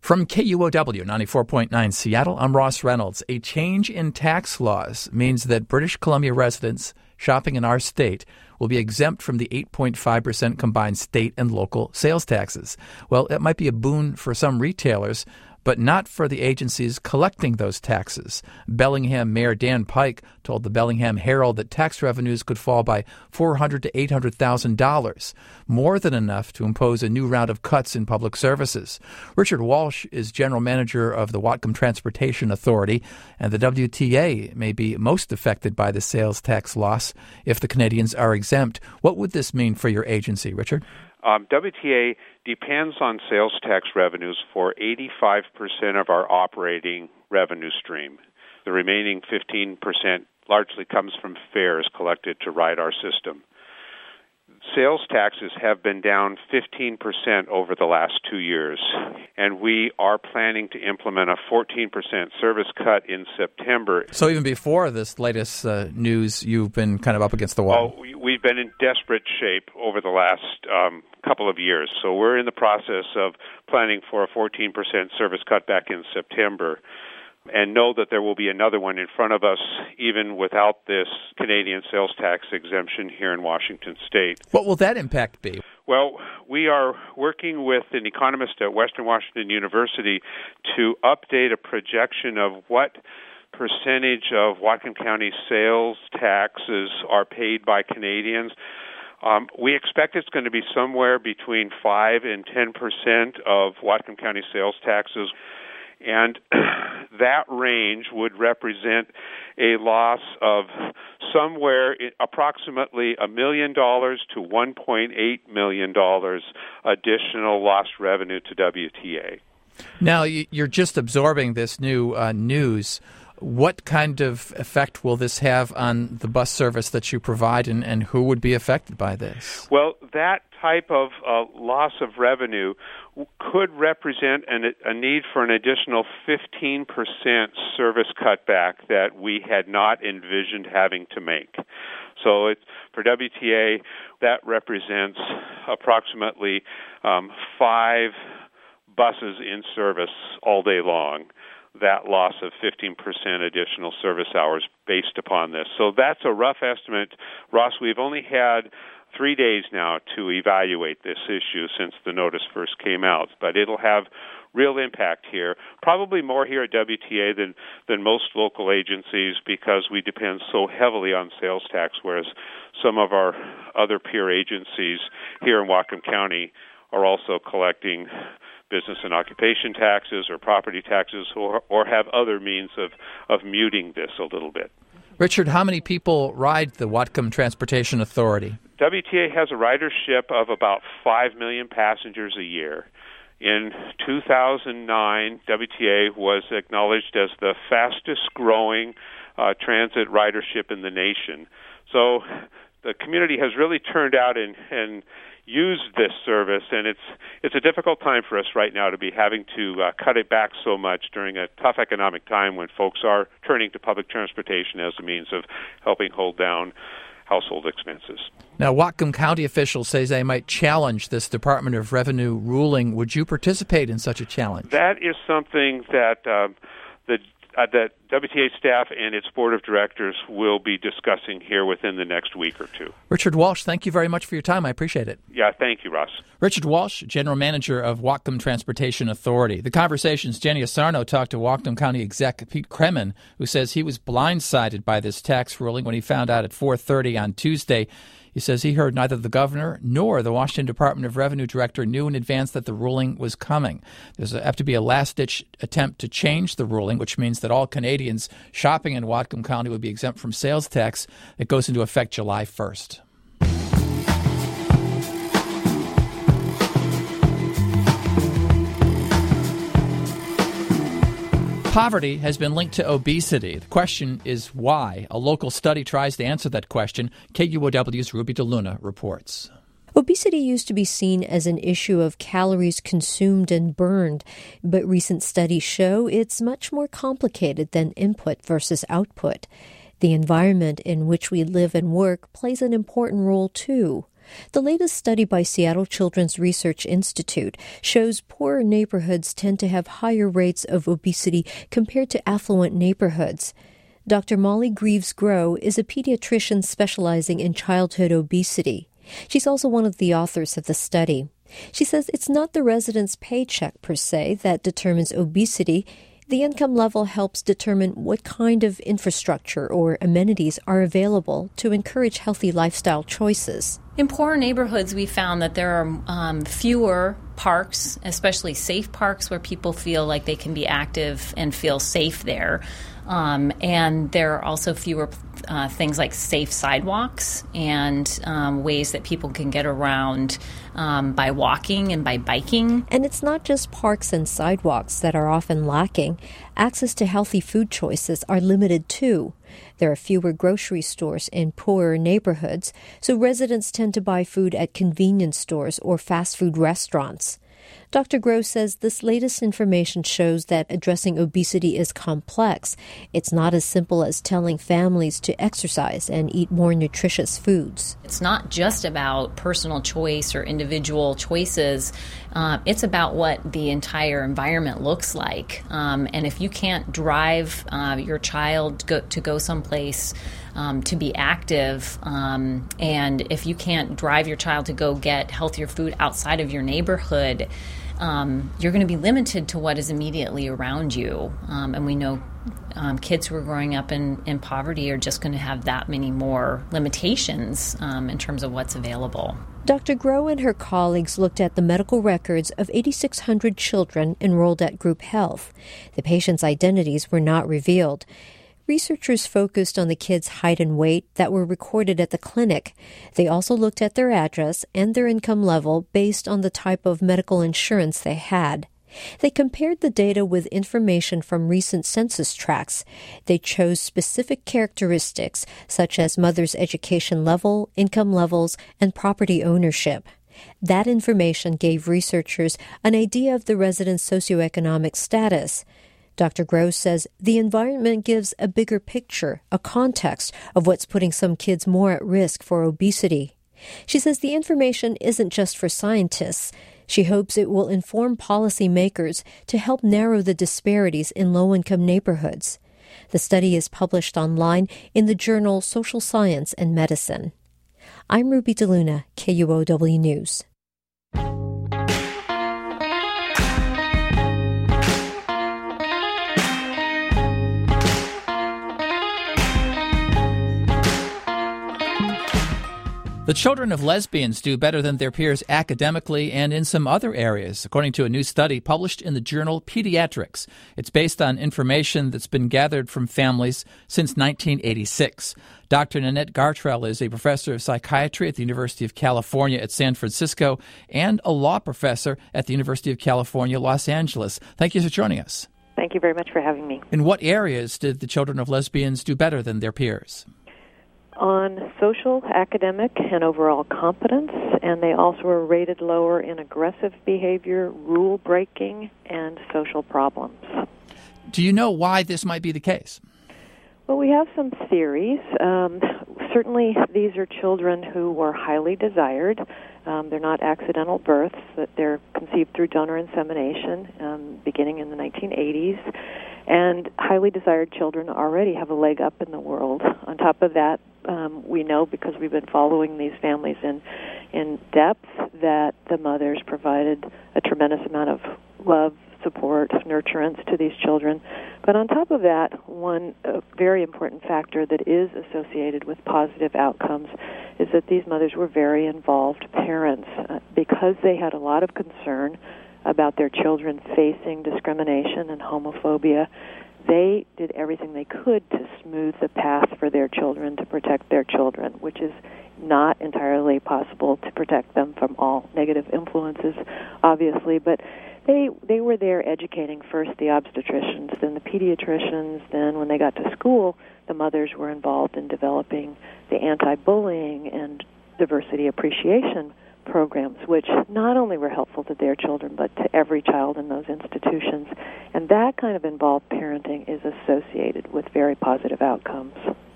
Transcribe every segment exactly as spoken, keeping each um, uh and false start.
From K U O W ninety-four point nine Seattle, I'm Ross Reynolds. A change in tax laws means that British Columbia residents shopping in our state will be exempt from the eight point five percent combined state and local sales taxes. Well, it might be a boon for some retailers, but not for the agencies collecting those taxes. Bellingham Mayor Dan Pike told the Bellingham Herald that tax revenues could fall by four hundred thousand to eight hundred thousand dollars, more than enough to impose a new round of cuts in public services. Richard Walsh is general manager of the Whatcom Transportation Authority, and the W T A may be most affected by the sales tax loss if the Canadians are exempt. What would this mean for your agency, Richard? Um, W T A depends on sales tax revenues for eighty-five percent of our operating revenue stream. The remaining fifteen percent largely comes from fares collected to ride our system. Sales taxes have been down fifteen percent over the last two years, and we are planning to implement a fourteen percent service cut in September. So even before this latest uh, news, you've been kind of up against the wall. Oh, we've been in desperate shape over the last um, couple of years. So we're in the process of planning for a fourteen percent service cut back in September, and know that there will be another one in front of us even without this Canadian sales tax exemption here in Washington State. What will that impact be? Well, we are working with an economist at Western Washington University to update a projection of what percentage of Whatcom County sales taxes are paid by Canadians. Um, we expect it's going to be somewhere between five and ten percent of Whatcom County sales taxes. And that range would represent a loss of somewhere approximately a million dollars to one point eight million dollars additional lost revenue to W T A. Now, you're just absorbing this new uh, news. What kind of effect will this have on the bus service that you provide, and, and who would be affected by this? Well, that type of uh, loss of revenue could represent an, a need for an additional fifteen percent service cutback that we had not envisioned having to make. So it's, for W T A, that represents approximately um, five buses in service all day long. That loss of fifteen percent additional service hours based upon this. So that's a rough estimate. Ross, we've only had three days now to evaluate this issue since the notice first came out, but it'll have real impact here, probably more here at W T A than, than most local agencies because we depend so heavily on sales tax, whereas some of our other peer agencies here in Whatcom County are also collecting business and occupation taxes or property taxes or, or have other means of, of muting this a little bit. Richard, how many people ride the Whatcom Transportation Authority? W T A has a ridership of about five million passengers a year. In two thousand nine, W T A was acknowledged as the fastest growing uh, transit ridership in the nation. So the community has really turned out and, and used this service, and it's it's a difficult time for us right now to be having to uh, cut it back so much during a tough economic time when folks are turning to public transportation as a means of helping hold down household expenses. Now, Whatcom County officials say they might challenge this Department of Revenue ruling. Would you participate in such a challenge? That is something that uh, the Uh, that W T A staff and its board of directors will be discussing here within the next week or two. Richard Walsh, thank you very much for your time. I appreciate it. Yeah, thank you, Ross. Richard Walsh, General Manager of Whatcom Transportation Authority. The Conversation's Jenny Asarno talked to Whatcom County Exec Pete Kremen, who says he was blindsided by this tax ruling when he found out at four thirty on Tuesday. He says he heard neither the governor nor the Washington Department of Revenue director knew in advance that the ruling was coming. There's have to be a last-ditch attempt to change the ruling, which means that all Canadians shopping in Whatcom County would be exempt from sales tax. It goes into effect July first. Poverty has been linked to obesity. The question is why. A local study tries to answer that question. K U O W's Ruby DeLuna reports. Obesity used to be seen as an issue of calories consumed and burned, but recent studies show it's much more complicated than input versus output. The environment in which we live and work plays an important role, too. The latest study by Seattle Children's Research Institute shows poorer neighborhoods tend to have higher rates of obesity compared to affluent neighborhoods. Doctor Molly Greaves-Grow is a pediatrician specializing in childhood obesity. She's also one of the authors of the study. She says it's not the resident's paycheck per se that determines obesity. The income level helps determine what kind of infrastructure or amenities are available to encourage healthy lifestyle choices. In poorer neighborhoods, we found that there are um, fewer parks, especially safe parks where people feel like they can be active and feel safe there. Um, and there are also fewer uh, things like safe sidewalks and um, ways that people can get around um, by walking and by biking. And it's not just parks and sidewalks that are often lacking. Access to healthy food choices are limited too. There are fewer grocery stores in poorer neighborhoods, so residents tend to buy food at convenience stores or fast food restaurants. Doctor Grow says this latest information shows that addressing obesity is complex. It's not as simple as telling families to exercise and eat more nutritious foods. It's not just about personal choice or individual choices. Uh, it's about what the entire environment looks like. Um, and if you can't drive uh, your child go, to go someplace Um, to be active, um, and if you can't drive your child to go get healthier food outside of your neighborhood, um, you're going to be limited to what is immediately around you. Um, and we know um, kids who are growing up in, in poverty are just going to have that many more limitations um, in terms of what's available. Doctor Grow and her colleagues looked at the medical records of eight thousand six hundred children enrolled at Group Health. The patients' identities were not revealed. Researchers focused on the kids' height and weight that were recorded at the clinic. They also looked at their address and their income level based on the type of medical insurance they had. They compared the data with information from recent census tracts. They chose specific characteristics such as mother's education level, income levels, and property ownership. That information gave researchers an idea of the residents' socioeconomic status. Doctor Grow says the environment gives a bigger picture, a context of what's putting some kids more at risk for obesity. She says the information isn't just for scientists. She hopes it will inform policymakers to help narrow the disparities in low-income neighborhoods. The study is published online in the journal Social Science and Medicine. I'm Ruby DeLuna, K U O W News. The children of lesbians do better than their peers academically and in some other areas, according to a new study published in the journal Pediatrics. It's based on information that's been gathered from families since nineteen eighty-six. Doctor Nanette Gartrell is a professor of psychiatry at the University of California at San Francisco and a law professor at the University of California, Los Angeles. Thank you for joining us. Thank you very much for having me. In what areas did the children of lesbians do better than their peers? On social, academic, and overall competence, and they also were rated lower in aggressive behavior, rule breaking, and social problems. Do you know why this might be the case? Well, we have some theories. Um, certainly, these are children who were highly desired. Um, they're not accidental births, that they're conceived through donor insemination um, beginning in the nineteen eighties. And highly desired children already have a leg up in the world. On top of that, um, we know, because we've been following these families in, in depth, that the mothers provided a tremendous amount of love, support, nurturance to these children. But on top of that, one uh, very important factor that is associated with positive outcomes is that these mothers were very involved parents. Uh, because they had a lot of concern about their children facing discrimination and homophobia, they did everything they could to smooth the path for their children, to protect their children, which is not entirely possible to protect them from all negative influences, obviously, but they they were there educating first the obstetricians, then the pediatricians, then when they got to school, the mothers were involved in developing the anti-bullying and diversity appreciation programs, which not only were helpful to their children, but to every child in those institutions. And that kind of involved parenting is associated with very positive outcomes.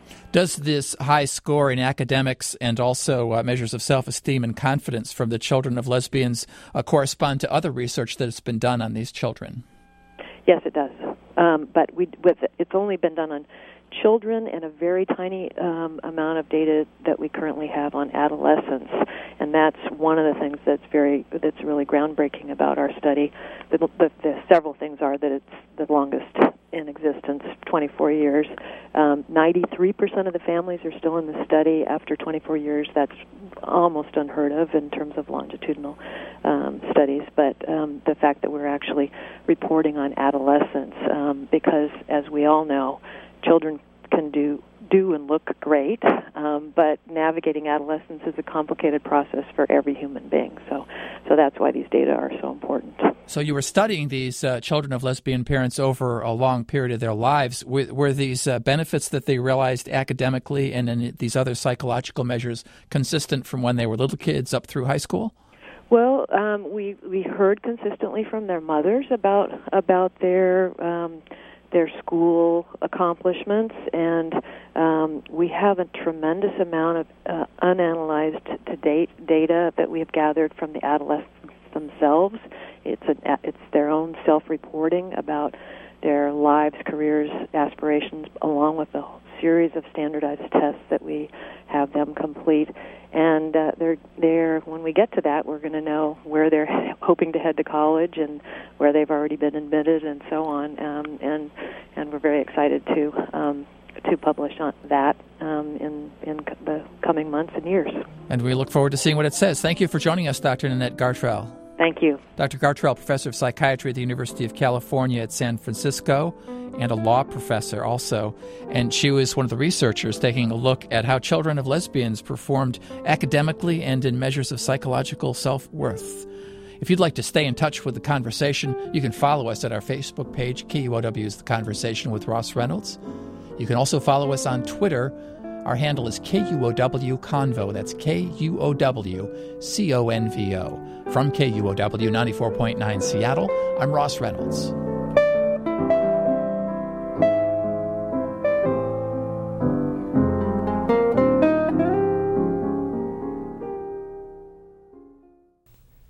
Does this high score in academics and also uh, measures of self-esteem and confidence from the children of lesbians uh, correspond to other research that has been done on these children? Yes, it does. Um, but we, with it's only been done on children and a very tiny um, amount of data that we currently have on adolescents, and that's one of the things that's very that's really groundbreaking about our study. The, the, the several things are that it's the longest in existence, twenty-four years. Um, ninety-three percent of the families are still in the study after twenty-four years. That's almost unheard of in terms of longitudinal um, studies, but um, the fact that we're actually reporting on adolescents, um, because as we all know, children can do do and look great, um, but navigating adolescence is a complicated process for every human being. So, so that's why these data are so important. So you were studying these uh, children of lesbian parents over a long period of their lives. Were, were these uh, benefits that they realized academically and in these other psychological measures consistent from when they were little kids up through high school? Well, um, we we heard consistently from their mothers about about their um, their school accomplishments, and um, we have a tremendous amount of uh, unanalyzed to date data that we have gathered from the adolescents themselves. It's a, it's their own self-reporting about their lives, careers, aspirations, along with a series of standardized tests that we have them complete. And uh, they're, they're, when we get to that, we're going to know where they're hoping to head to college and where they've already been admitted and so on. Um, and and we're very excited to um, to publish on that um, in, in the coming months and years. And we look forward to seeing what it says. Thank you for joining us, Doctor Nanette Gartrell. Thank you. Doctor Gartrell, professor of psychiatry at the University of California at San Francisco, and a law professor also. And she was one of the researchers taking a look at how children of lesbians performed academically and in measures of psychological self-worth. If you'd like to stay in touch with the conversation, you can follow us at our Facebook page, K U O W's The Conversation with Ross Reynolds. You can also follow us on Twitter. Our handle is K U O W Convo. That's K U O W C O N V O. From K U O W ninety-four point nine Seattle, I'm Ross Reynolds.